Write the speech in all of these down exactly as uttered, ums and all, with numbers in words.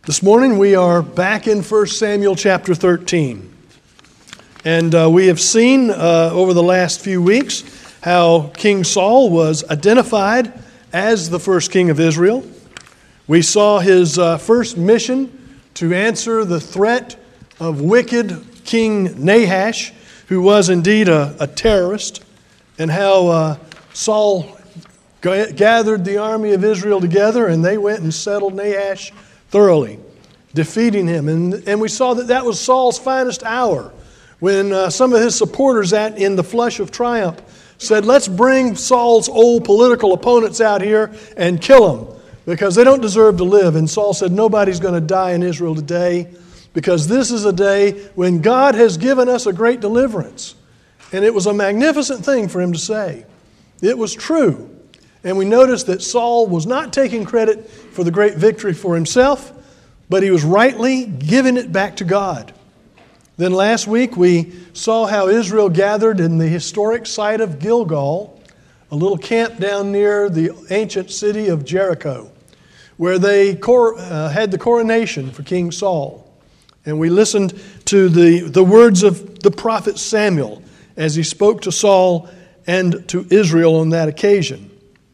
This morning we are back in First Samuel chapter thirteen. And uh, we have seen uh, over the last few weeks how King Saul was identified as the first king of Israel. We saw his uh, first mission to answer the threat of wicked King Nahash, who was indeed a, a terrorist, and how uh, Saul g- gathered the army of Israel together and they went and settled Nahash thoroughly, defeating him. And, and we saw that that was Saul's finest hour, when uh, some of his supporters at in the flush of triumph said, let's bring Saul's old political opponents out here and kill them, because they don't deserve to live. And Saul said, nobody's going to die in Israel today, because this is a day when God has given us a great deliverance. And it was a magnificent thing for him to say. It was true. And we noticed that Saul was not taking credit for the great victory for himself, but he was rightly giving it back to God. Then last week we saw how Israel gathered in the historic site of Gilgal, a little camp down near the ancient city of Jericho, where they cor- uh, had the coronation for King Saul. And we listened to the, the words of the prophet Samuel as he spoke to Saul and to Israel on that occasion.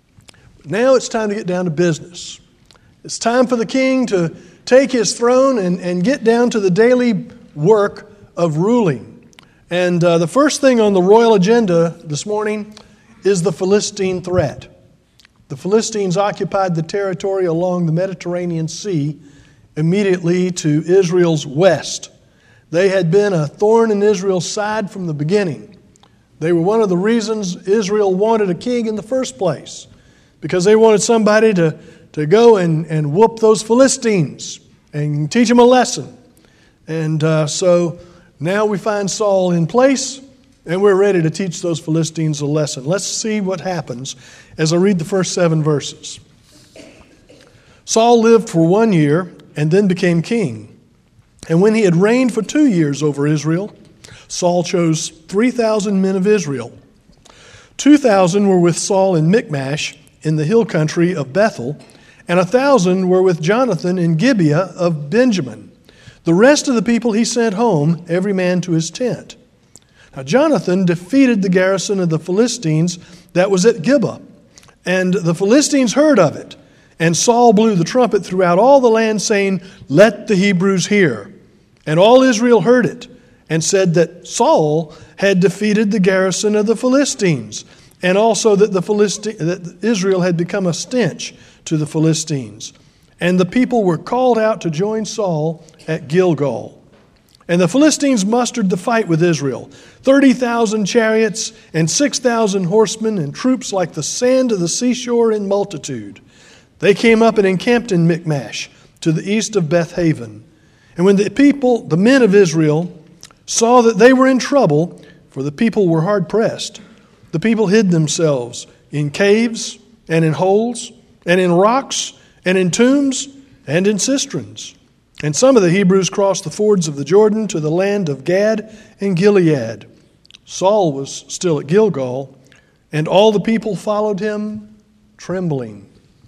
Now it's time to get down to business. It's time for the king to take his throne and, and get down to the daily work of ruling. And uh, the first thing on the royal agenda this morning is the Philistine threat. The Philistines occupied the territory along the Mediterranean Sea immediately to Israel's west. They had been a thorn in Israel's side from the beginning. They were one of the reasons Israel wanted a king in the first place, because they wanted somebody to, to go and, and whoop those Philistines and teach them a lesson. And uh, so now we find Saul in place, and we're ready to teach those Philistines a lesson. Let's see what happens as I read the first seven verses. Saul lived for one year and then became king. And when he had reigned for two years over Israel, Saul chose three thousand men of Israel. two thousand were with Saul in Michmash in the hill country of Bethel, and one thousand were with Jonathan in Gibeah of Benjamin. The rest of the people he sent home, every man to his tent. Now Jonathan defeated the garrison of the Philistines that was at Gibeah, and the Philistines heard of it. And Saul blew the trumpet throughout all the land, saying, let the Hebrews hear. And all Israel heard it, and said that Saul had defeated the garrison of the Philistines, and also that the Philistine, that Israel had become a stench to the Philistines. And the people were called out to join Saul at Gilgal. And the Philistines mustered to fight with Israel, thirty thousand chariots and six thousand horsemen, and troops like the sand of the seashore in multitude. They came up and encamped in Michmash, to the east of Beth Haven. And when the people, the men of Israel, saw that they were in trouble, for the people were hard pressed, the people hid themselves in caves and in holes and in rocks and in tombs and in cisterns. And some of the Hebrews crossed the fords of the Jordan to the land of Gad and Gilead. Saul was still at Gilgal, and all the people followed him, trembling.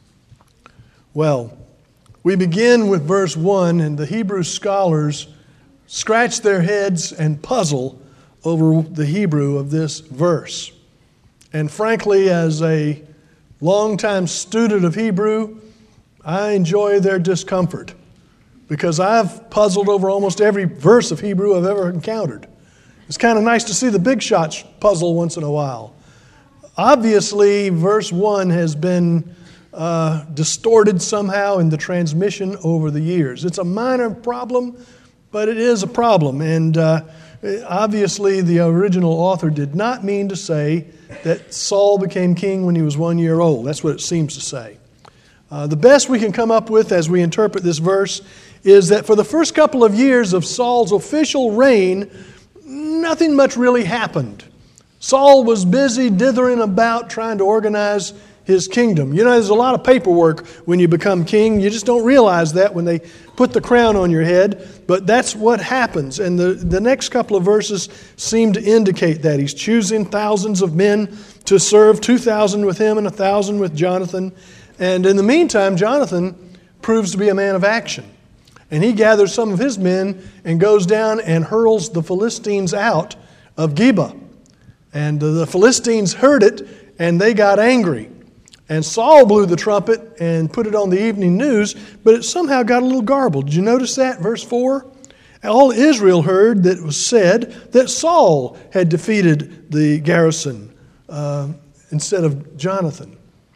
Well, we begin with verse one, and the Hebrew scholars scratch their heads and puzzle over the Hebrew of this verse. And frankly, as a longtime student of Hebrew, I enjoy their discomfort, because I've puzzled over almost every verse of Hebrew I've ever encountered. It's kind of nice to see the big shots puzzle once in a while. Obviously, verse one has been uh, distorted somehow in the transmission over the years. It's a minor problem, but it is a problem. And uh, obviously, the original author did not mean to say that Saul became king when he was one year old. That's what it seems to say. Uh, the best we can come up with as we interpret this verse is that for the first couple of years of Saul's official reign, nothing much really happened. Saul was busy dithering about trying to organize his kingdom. You know, there's a lot of paperwork when you become king. You just don't realize that when they put the crown on your head. But that's what happens. And the, the next couple of verses seem to indicate that. He's choosing thousands of men to serve, two thousand with him and one thousand with Jonathan. And in the meantime, Jonathan proves to be a man of action. And he gathers some of his men and goes down and hurls the Philistines out of Geba. And the Philistines heard it, and they got angry. And Saul blew the trumpet and put it on the evening news, but it somehow got a little garbled. Did you notice that? Verse four? All Israel heard that it was said that Saul had defeated the garrison uh, instead of Jonathan.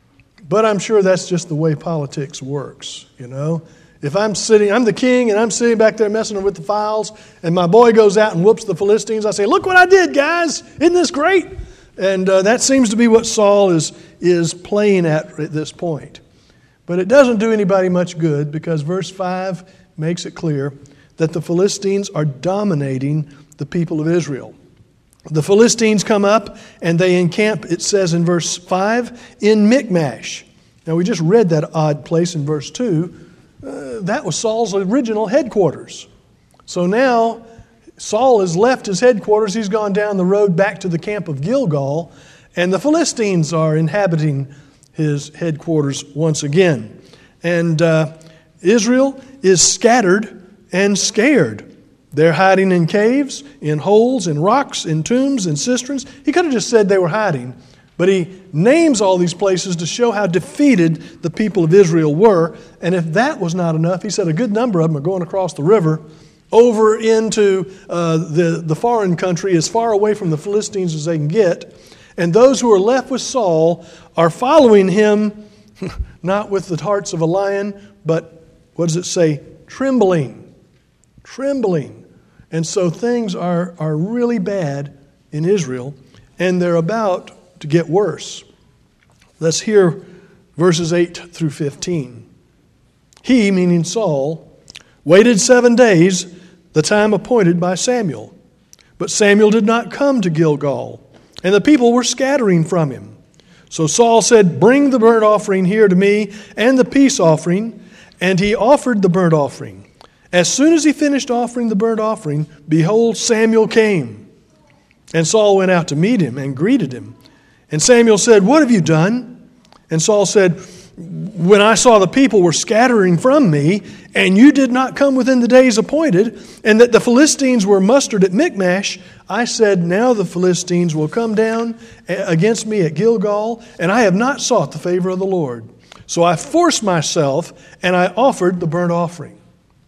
But I'm sure that's just the way politics works, you know. If I'm sitting, I'm the king, and I'm sitting back there messing with the files, and my boy goes out and whoops the Philistines, I say, look what I did, guys. Isn't this great? And uh, that seems to be what Saul is, is playing at at this point. But it doesn't do anybody much good, because verse five makes it clear that the Philistines are dominating the people of Israel. The Philistines come up and they encamp, it says in verse five, in Michmash. Now we just read that odd place in verse two. Uh, that was Saul's original headquarters. So now Saul has left his headquarters. He's gone down the road back to the camp of Gilgal, and the Philistines are inhabiting his headquarters once again. And uh, Israel is scattered and scared. They're hiding in caves, in holes, in rocks, in tombs, in cisterns. He could have just said they were hiding, but he names all these places to show how defeated the people of Israel were. And if that was not enough, he said a good number of them are going across the river over into uh, the, the foreign country, as far away from the Philistines as they can get. And those who are left with Saul are following him, not with the hearts of a lion, but what does it say? Trembling. Trembling. And so things are, are really bad in Israel, and they're about to get worse. Let's hear verses eight through fifteen. He, meaning Saul, waited seven days, the time appointed by Samuel. But Samuel did not come to Gilgal, and the people were scattering from him. So Saul said, bring the burnt offering here to me, and the peace offering. And he offered the burnt offering. As soon as he finished offering the burnt offering, behold, Samuel came. And Saul went out to meet him and greeted him. And Samuel said, what have you done? And Saul said, when I saw the people were scattering from me, and you did not come within the days appointed, and that the Philistines were mustered at Michmash, I said, now the Philistines will come down against me at Gilgal, and I have not sought the favor of the Lord. So I forced myself, and I offered the burnt offering.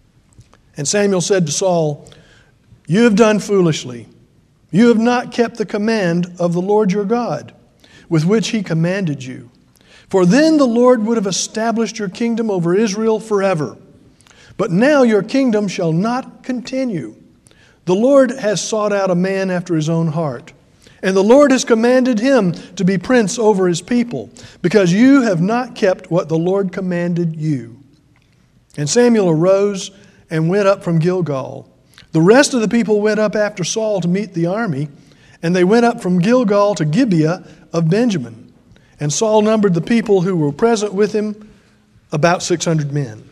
And Samuel said to Saul, you have done foolishly. You have not kept the command of the Lord your God, with which he commanded you. For then the Lord would have established your kingdom over Israel forever. But now your kingdom shall not continue. The Lord has sought out a man after his own heart, and the Lord has commanded him to be prince over his people, because you have not kept what the Lord commanded you. And Samuel arose and went up from Gilgal. The rest of the people went up after Saul to meet the army, and they went up from Gilgal to Gibeah of Benjamin. And Saul numbered the people who were present with him, about six hundred men.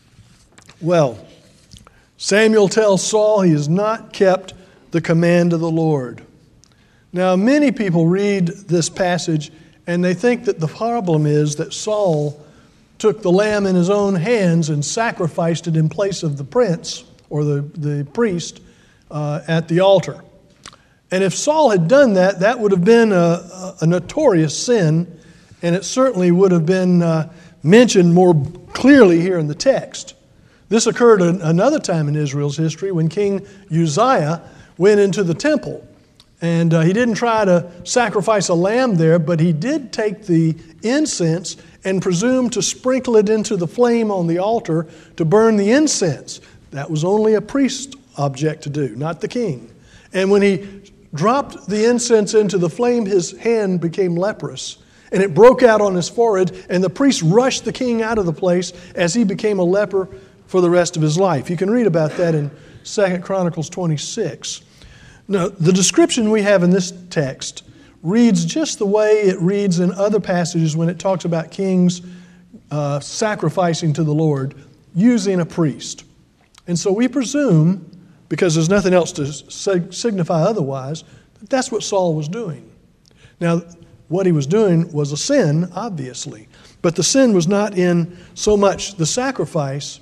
Well, Samuel tells Saul he has not kept the command of the Lord. Now, many people read this passage and they think that the problem is that Saul took the lamb in his own hands and sacrificed it in place of the prince or the, the priest uh, at the altar. And if Saul had done that, that would have been a, a notorious sin, and it certainly would have been uh, mentioned more clearly here in the text. This occurred an, another time in Israel's history when King Uzziah went into the temple. And uh, he didn't try to sacrifice a lamb there, but he did take the incense and presume to sprinkle it into the flame on the altar to burn the incense. That was only a priest's object to do, not the king. And when he dropped the incense into the flame, his hand became leprous, and it broke out on his forehead, and the priest rushed the king out of the place as he became a leper for the rest of his life. You can read about that in Second Chronicles twenty-six. Now, the description we have in this text reads just the way it reads in other passages when it talks about kings uh, sacrificing to the Lord using a priest. And so we presume, because there's nothing else to signify otherwise, that that's what Saul was doing. Now, what he was doing was a sin, obviously, but the sin was not in so much the sacrifice,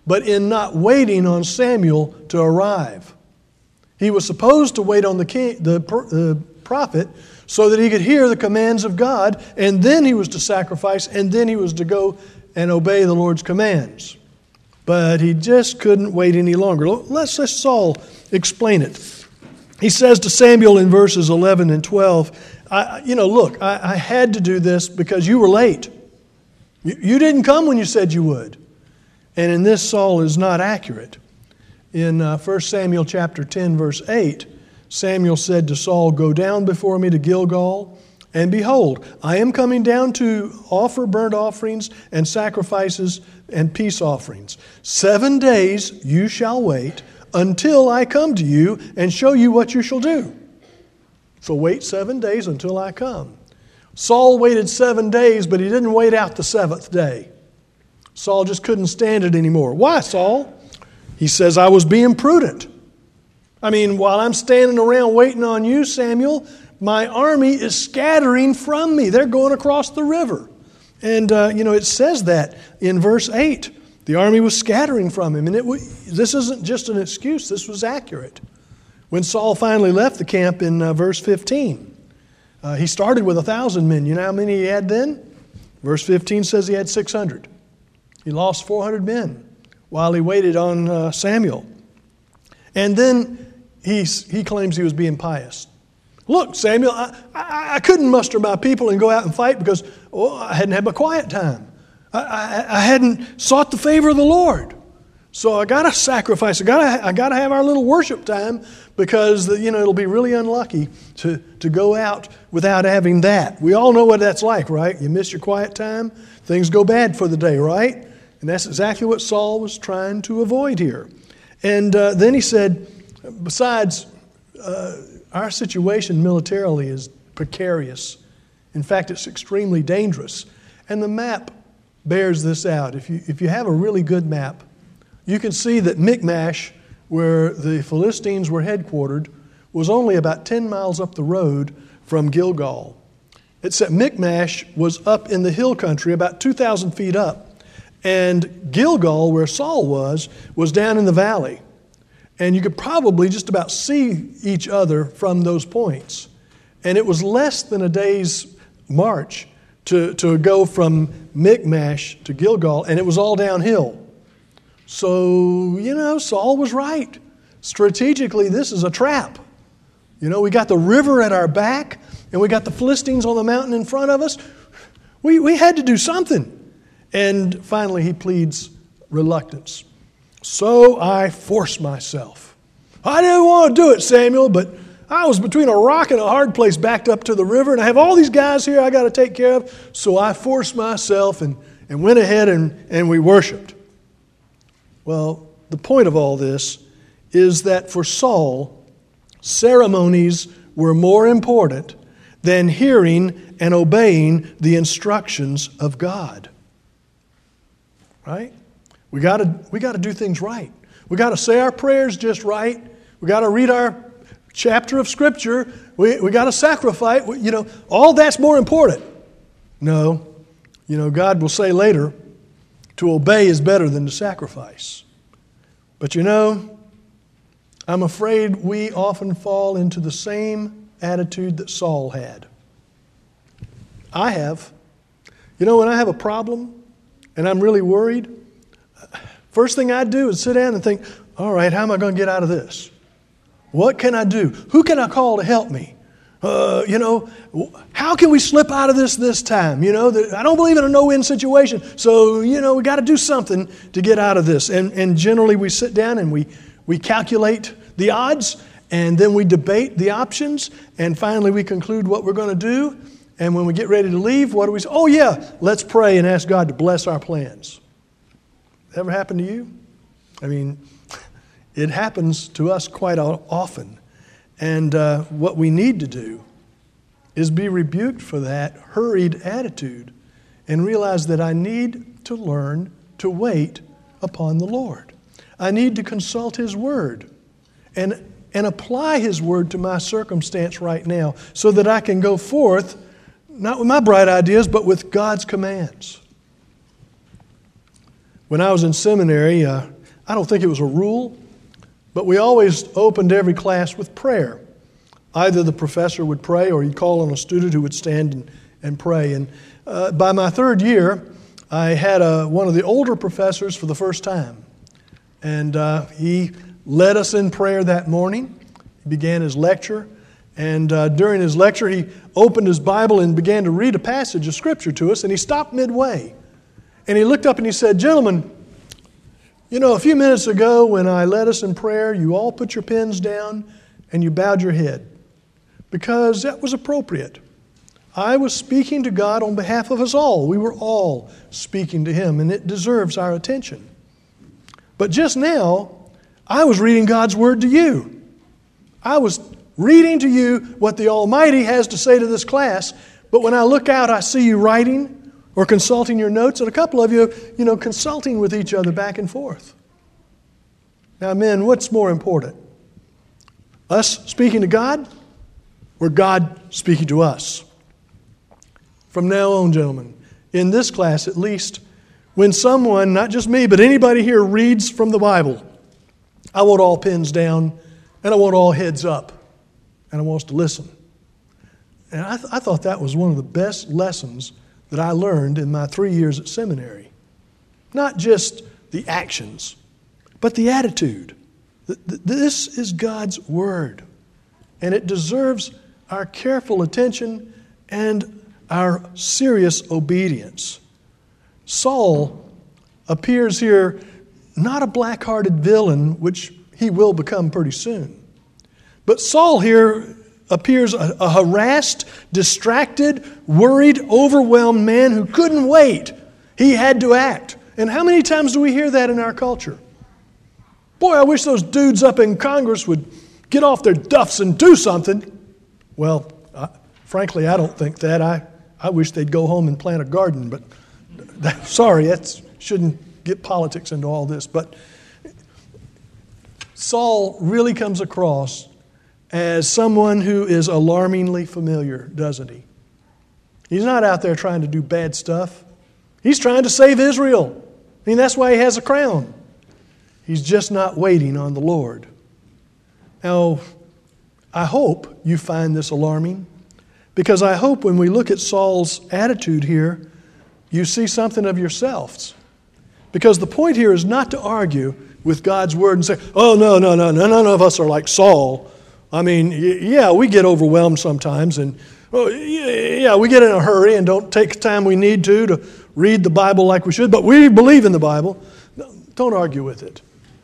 but in not waiting on Samuel to arrive. He was supposed to wait on the king, the, the prophet, so that he could hear the commands of God, and then he was to sacrifice, and then he was to go and obey the Lord's commands. But he just couldn't wait any longer. Let's let Saul explain it. He says to Samuel in verses eleven and twelve, I, you know, look, I, I had to do this because you were late. You, you didn't come when you said you would. And in this, Saul is not accurate. In uh, First Samuel chapter ten, verse eight, Samuel said to Saul, "Go down before me to Gilgal, and behold, I am coming down to offer burnt offerings and sacrifices and peace offerings. Seven days you shall wait until I come to you and show you what you shall do." So wait seven days until I come. Saul waited seven days, but he didn't wait out the seventh day. Saul just couldn't stand it anymore. Why, Saul? He says, "I was being prudent. I mean, while I'm standing around waiting on you, Samuel, my army is scattering from me. They're going across the river." And, uh, you know, it says that in verse eight. The army was scattering from him. And it w- this isn't just an excuse. This was accurate. When Saul finally left the camp in uh, verse fifteen, uh, he started with one thousand men. You know how many he had then? Verse fifteen says he had six hundred. He lost four hundred men while he waited on uh, Samuel. And then he's, he claims he was being pious. "Look, Samuel, I, I, I couldn't muster my people and go out and fight because oh, I hadn't had my quiet time. I, I, I hadn't sought the favor of the Lord. So I got to sacrifice. I got to I got to have our little worship time because you know it'll be really unlucky to, to go out without having that." We all know what that's like, right? You miss your quiet time, things go bad for the day, right? And that's exactly what Saul was trying to avoid here. And uh, then he said, besides, uh, our situation militarily is precarious. In fact, it's extremely dangerous. And the map bears this out. If you, if you have a really good map, you can see that Michmash, where the Philistines were headquartered, was only about ten miles up the road from Gilgal. Except Michmash was up in the hill country, about two thousand feet up. And Gilgal, where Saul was, was down in the valley. And you could probably just about see each other from those points. And it was less than a day's march to, to go from Michmash to Gilgal, and it was all downhill. So, you know, Saul was right. Strategically, this is a trap. You know, we got the river at our back, and we got the Philistines on the mountain in front of us. We, we had to do something. And finally, he pleads reluctance. "So I forced myself. I didn't want to do it, Samuel, but I was between a rock and a hard place backed up to the river, and I have all these guys here I got to take care of, so I forced myself and, and went ahead and, and we worshiped." Well, the point of all this is that for Saul, ceremonies were more important than hearing and obeying the instructions of God. Right? We got to we got to do things right. We got to say our prayers just right. We got to read our chapter of Scripture. We we got to sacrifice. You know, all that's more important. No, you know, God will say later, to obey is better than to sacrifice. But you know, I'm afraid we often fall into the same attitude that Saul had. I have. You know, when I have a problem and I'm really worried, first thing I do is sit down and think, all right, how am I going to get out of this? What can I do? Who can I call to help me? Uh, you know, how can we slip out of this this time? You know, I don't believe in a no-win situation. So, you know, we got to do something to get out of this. And, and generally we sit down and we, we calculate the odds, and then we debate the options, and finally we conclude what we're going to do. And when we get ready to leave, what do we say? Oh yeah, let's pray and ask God to bless our plans. Ever happened to you? I mean, it happens to us quite often. And uh, what we need to do is be rebuked for that hurried attitude and realize that I need to learn to wait upon the Lord. I need to consult His Word and, and apply His Word to my circumstance right now so that I can go forth, not with my bright ideas, but with God's commands. When I was in seminary, uh, I don't think it was a rule, but we always opened every class with prayer. Either the professor would pray or he'd call on a student who would stand and, and pray. And uh, by my third year, I had a, one of the older professors for the first time. And uh, he led us in prayer that morning. He began his lecture. And uh, during his lecture, he opened his Bible and began to read a passage of Scripture to us. And he stopped midway. And he looked up and he said, "Gentlemen, you know, a few minutes ago when I led us in prayer, you all put your pens down and you bowed your head. Because that was appropriate. I was speaking to God on behalf of us all. We were all speaking to Him, and it deserves our attention. But just now, I was reading God's Word to you. I was reading to you what the Almighty has to say to this class, but when I look out, I see you writing or consulting your notes, and a couple of you, you know, consulting with each other back and forth. Now, men, what's more important? Us speaking to God? Or God speaking to us? From now on, gentlemen, in this class at least, when someone, not just me, but anybody here reads from the Bible, I want all pens down and I want all heads up and I want us to listen. And I, th- I thought that was one of the best lessons that I learned in my three years at seminary. Not just the actions, but the attitude. Th- th- this is God's Word, and it deserves our careful attention and our serious obedience. Saul appears here not a black-hearted villain, which he will become pretty soon. But Saul here appears a, a harassed, distracted, worried, overwhelmed man who couldn't wait. He had to act. And how many times do we hear that in our culture? Boy, I wish those dudes up in Congress would get off their duffs and do something. Well, I, frankly, I don't think that. I, I wish they'd go home and plant a garden, but that, sorry, that shouldn't get politics into all this. But Saul really comes across as someone who is alarmingly familiar, doesn't he? He's not out there trying to do bad stuff. He's trying to save Israel. I mean, that's why he has a crown. He's just not waiting on the Lord. Now, I hope you find this alarming, because I hope when we look at Saul's attitude here, you see something of yourselves. Because the point here is not to argue with God's Word and say, oh, no, no, no, no, none of us are like Saul. I mean, yeah, we get overwhelmed sometimes, and oh, yeah, we get in a hurry and don't take the time we need to to read the Bible like we should, but we believe in the Bible. Don't argue with it.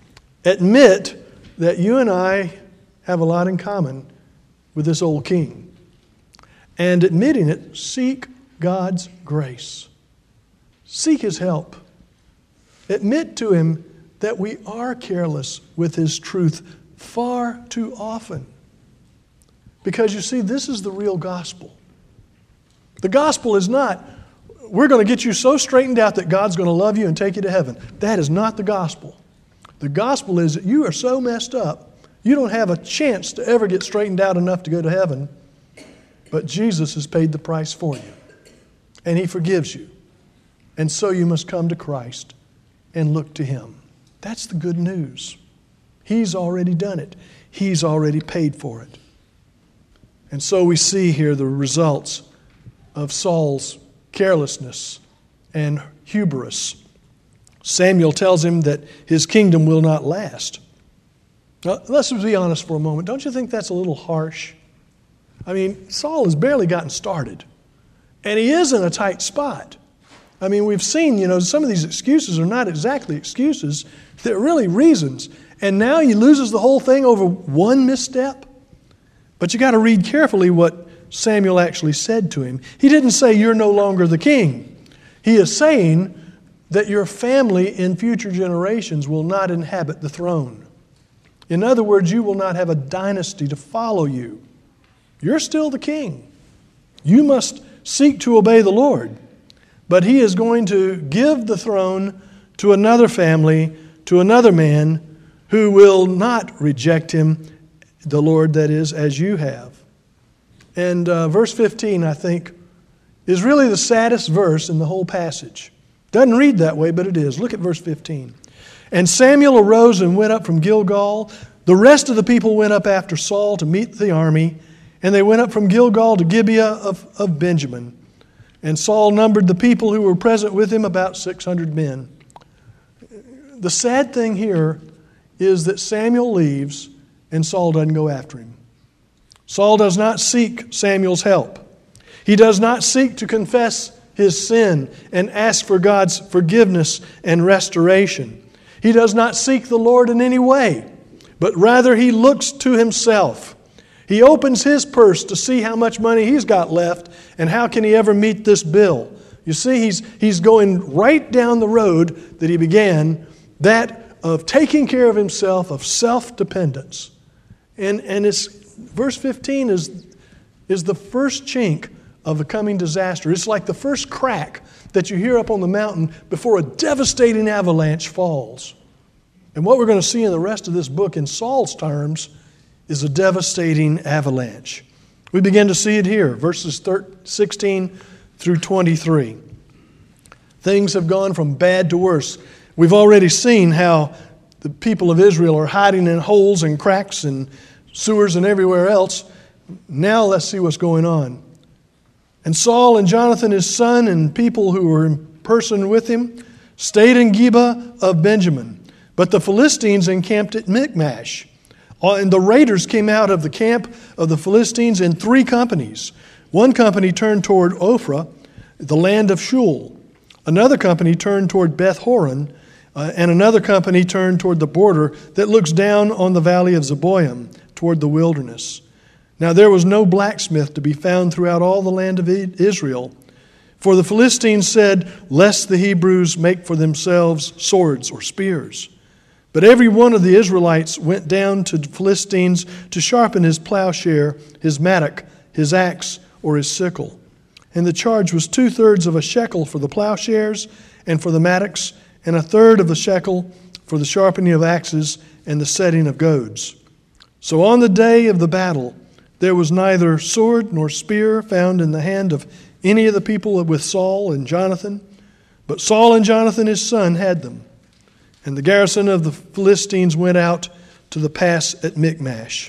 Admit that you and I have a lot in common with this old king. And admitting it, seek God's grace. Seek His help. Admit to Him that we are careless with His truth far too often. Because you see, this is the real gospel. The gospel is not, we're going to get you so straightened out that God's going to love you and take you to heaven. That is not the gospel. The gospel is that you are so messed up, you don't have a chance to ever get straightened out enough to go to heaven, but Jesus has paid the price for you, and He forgives you. And so you must come to Christ and look to Him. That's the good news. He's already done it. He's already paid for it. And so we see here the results of Saul's carelessness and hubris. Samuel tells him that his kingdom will not last. Now, let's be honest for a moment. Don't you think that's a little harsh? I mean, Saul has barely gotten started, and he is in a tight spot. I mean, we've seen, you know, some of these excuses are not exactly excuses. They're really reasons. And now he loses the whole thing over one misstep. But you got to read carefully what Samuel actually said to him. He didn't say, you're no longer the king. He is saying that your family in future generations will not inhabit the throne. In other words, you will not have a dynasty to follow you. You're still the king. You must seek to obey the Lord. But He is going to give the throne to another family, to another man who will not reject Him, the Lord, that is, as you have. And uh, verse fifteen, I think, is really the saddest verse in the whole passage. Doesn't read that way, but it is. Look at verse fifteen. And Samuel arose and went up from Gilgal. The rest of the people went up after Saul to meet the army, and they went up from Gilgal to Gibeah of, of Benjamin. And Saul numbered the people who were present with him, about six hundred men. The sad thing here is that Samuel leaves and Saul doesn't go after him. Saul does not seek Samuel's help. He does not seek to confess his sin and ask for God's forgiveness and restoration. He does not seek the Lord in any way, but rather he looks to himself. He opens his purse to see how much money he's got left and how can he ever meet this bill. You see, he's, he's going right down the road that he began, that of taking care of himself, of self-dependence. And, and it's, verse fifteen is, is the first chink of the coming disaster. It's like the first crack that you hear up on the mountain before a devastating avalanche falls. And what we're going to see in the rest of this book in Saul's terms is a devastating avalanche. We begin to see it here, verses sixteen through twenty-three. Things have gone from bad to worse. We've already seen how the people of Israel are hiding in holes and cracks and sewers and everywhere else. Now let's see what's going on. And Saul and Jonathan his son and people who were in person with him stayed in Gibeah of Benjamin. But the Philistines encamped at Michmash. And the raiders came out of the camp of the Philistines in three companies. One company turned toward Ophrah, the land of Shul. Another company turned toward Beth Horon, uh, and another company turned toward the border that looks down on the valley of Zeboim, toward the wilderness. Now there was no blacksmith to be found throughout all the land of Israel, for the Philistines said, lest the Hebrews make for themselves swords or spears. But every one of the Israelites went down to the Philistines to sharpen his plowshare, his mattock, his axe, or his sickle. And the charge was two-thirds of a shekel for the plowshares and for the mattocks, and a third of the shekel for the sharpening of axes and the setting of goads. So on the day of the battle, there was neither sword nor spear found in the hand of any of the people with Saul and Jonathan, but Saul and Jonathan his son had them. And the garrison of the Philistines went out to the pass at Michmash.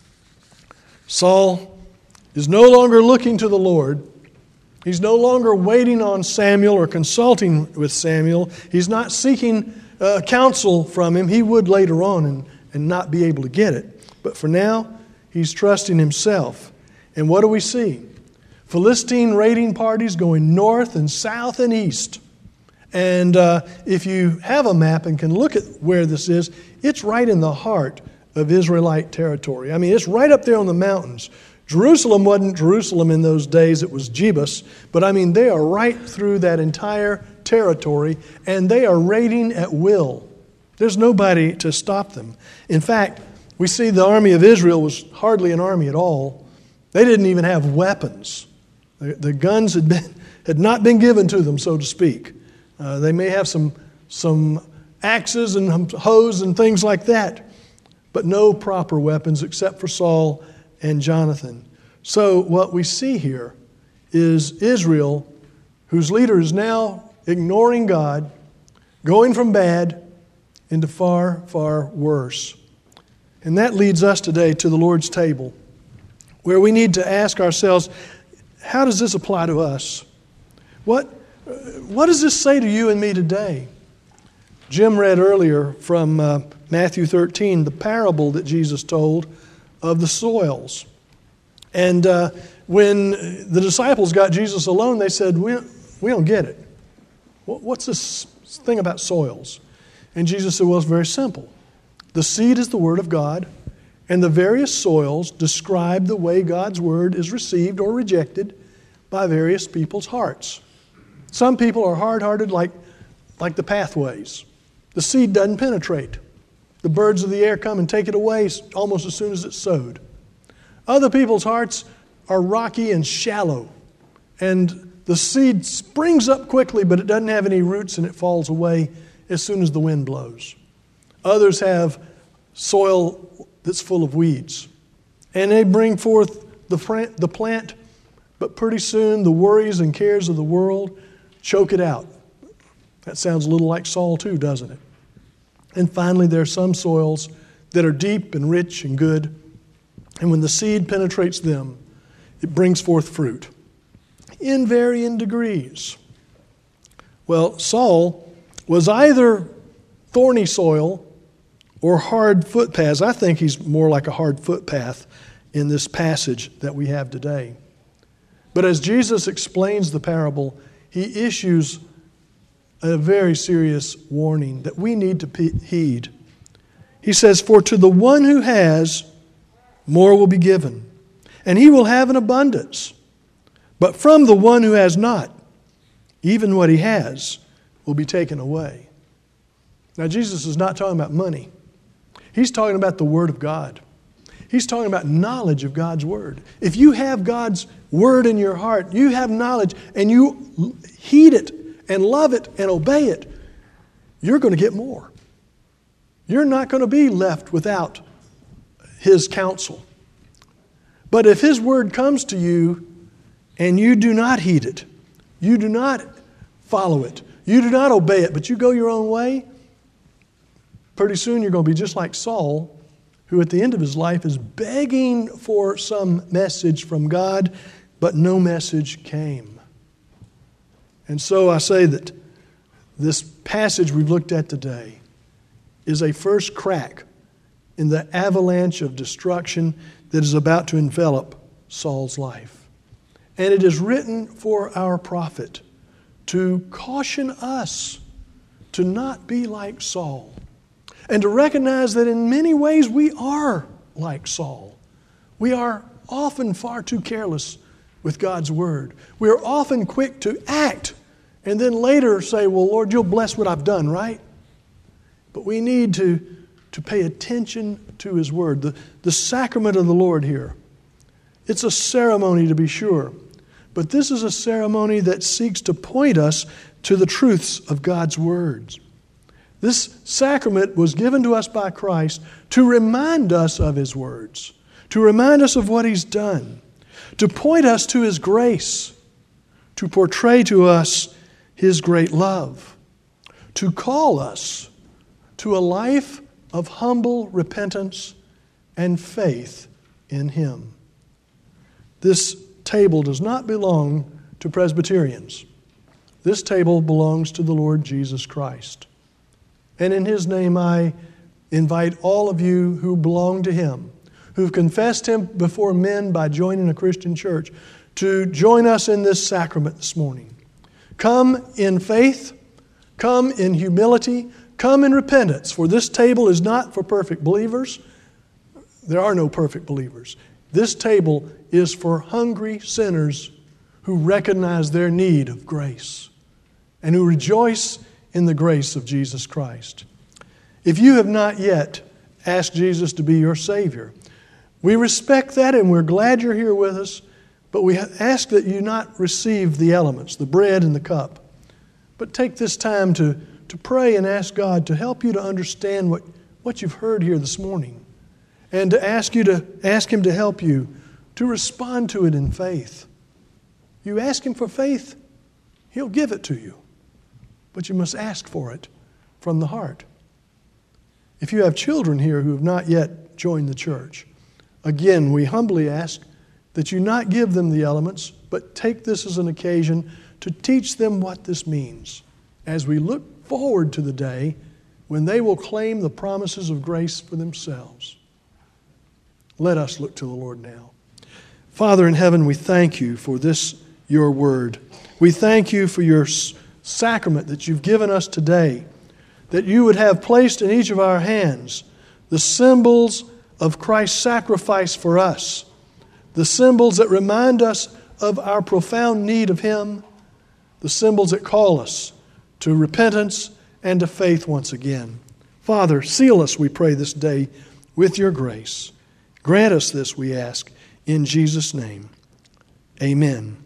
Saul is no longer looking to the Lord. He's no longer waiting on Samuel or consulting with Samuel. He's not seeking uh, counsel from him. He would later on and, and not be able to get it. But for now, he's trusting himself. And what do we see? Philistine raiding parties going north and south and east. And uh, if you have a map and can look at where this is, it's right in the heart of Israelite territory. I mean, it's right up there on the mountains. Jerusalem wasn't Jerusalem in those days, it was Jebus. But I mean, they are right through that entire territory, and they are raiding at will. There's nobody to stop them. In fact, we see the army of Israel was hardly an army at all. They didn't even have weapons. The, the guns had been had not been given to them, so to speak. Uh, they may have some, some axes and hoes and things like that, but no proper weapons except for Saul and Jonathan. So what we see here is Israel, whose leader is now ignoring God, going from bad into far, far worse. And that leads us today to the Lord's table, where we need to ask ourselves, how does this apply to us? What, what does this say to you and me today? Jim read earlier from uh, Matthew thirteen, the parable that Jesus told of the soils. And uh, when the disciples got Jesus alone, they said, we, we don't get it. What's this thing about soils? And Jesus said, well, it's very simple. The seed is the Word of God, and the various soils describe the way God's Word is received or rejected by various people's hearts. Some people are hard-hearted like, like the pathways. The seed doesn't penetrate. The birds of the air come and take it away almost as soon as it's sowed. Other people's hearts are rocky and shallow, and the seed springs up quickly, but it doesn't have any roots and it falls away as soon as the wind blows. Others have soil that's full of weeds, and they bring forth the plant, the plant, but pretty soon the worries and cares of the world choke it out. That sounds a little like Saul too, doesn't it? And finally, there are some soils that are deep and rich and good. And when the seed penetrates them, it brings forth fruit in varying degrees. Well, Saul was either thorny soil or hard footpaths. I think he's more like a hard footpath in this passage that we have today. But as Jesus explains the parable, he issues a very serious warning that we need to heed. He says, "For to the one who has, more will be given, and he will have an abundance. But from the one who has not, even what he has will be taken away." Now, Jesus is not talking about money. He's talking about the Word of God. He's talking about knowledge of God's Word. If you have God's Word in your heart, you have knowledge, and you heed it and love it and obey it, you're going to get more. You're not going to be left without His counsel. But if His Word comes to you and you do not heed it, you do not follow it, you do not obey it, but you go your own way, pretty soon you're going to be just like Saul, who at the end of his life is begging for some message from God, but no message came. And so I say that this passage we've looked at today is a first crack in the avalanche of destruction that is about to envelop Saul's life. And it is written for our profit to caution us to not be like Saul, and to recognize that in many ways we are like Saul. We are often far too careless with God's Word. We are often quick to act and then later say, "Well, Lord, you'll bless what I've done," right? But we need to, to pay attention to His Word. The, the sacrament of the Lord here, it's a ceremony to be sure, but this is a ceremony that seeks to point us to the truths of God's words. This sacrament was given to us by Christ to remind us of His words, to remind us of what He's done, to point us to His grace, to portray to us His great love, to call us to a life of humble repentance and faith in Him. This table does not belong to Presbyterians. This table belongs to the Lord Jesus Christ. And in His name I invite all of you who belong to Him, who've confessed Him before men by joining a Christian church, to join us in this sacrament this morning. Come in faith, come in humility, come in repentance, for this table is not for perfect believers. There are no perfect believers. This table is for hungry sinners who recognize their need of grace and who rejoice in the grace of Jesus Christ. If you have not yet asked Jesus to be your Savior, we respect that and we're glad you're here with us, but we ask that you not receive the elements, the bread and the cup, but take this time to, to pray and ask God to help you to understand what, what you've heard here this morning, and to ask you to ask Him to help you to respond to it in faith. You ask Him for faith, He'll give it to you. But you must ask for it from the heart. If you have children here who have not yet joined the church, again, we humbly ask that you not give them the elements, but take this as an occasion to teach them what this means as we look forward to the day when they will claim the promises of grace for themselves. Let us look to the Lord now. Father in heaven, we thank You for this, Your word. We thank You for Your sacrament that You've given us today, that You would have placed in each of our hands the symbols of Christ's sacrifice for us, the symbols that remind us of our profound need of Him, the symbols that call us to repentance and to faith once again. Father, seal us, we pray, this day with Your grace. Grant us this, we ask, in Jesus' name. Amen.